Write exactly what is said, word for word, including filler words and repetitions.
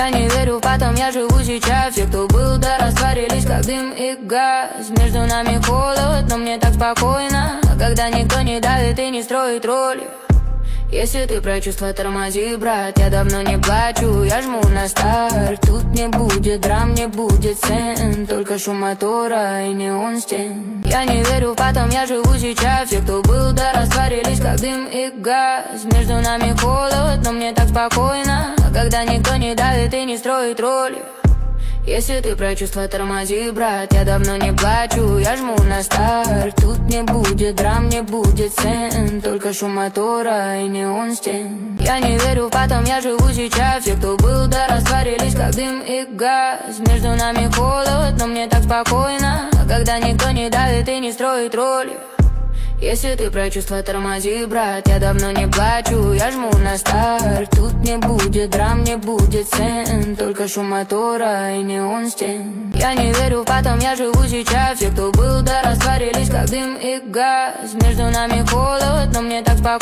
Я не верю в потом, я живу сейчас. Все, кто был, да растворились, как дым и газ. Между нами холод, но мне так спокойно. А когда никто не давит и не строит роли. Если ты про чувства, тормози, брат. Я давно не плачу, я жму на старт. Тут не будет драм, не будет сцен, только шум мотора и неон стен. Я не верю в потом, я живу сейчас. Все, кто был, да растворились, как дым и газ. Между нами холод, но мне так спокойно. А когда никто не давит и не строит роли. Если ты про чувства, тормози, брат. Я давно не плачу, я жму на старт. Тут не будет драм, не будет сцен, только шум мотора и неон стен. Я не верю в потом, я живу сейчас. Все, кто был, да растворились, как дым и газ. Между нами холод, но мне так спокойно. А когда никто не давит и не строит роли. Если ты про чувства, тормози, брат. Я давно не плачу, я жму на старт. Тут не будет драм, не будет сцен, только шум мотора и неон стен. Я не верю в потом, я живу сейчас. Все, кто был, да растворились, как дым и газ. Между нами холод, но мне так спокойно.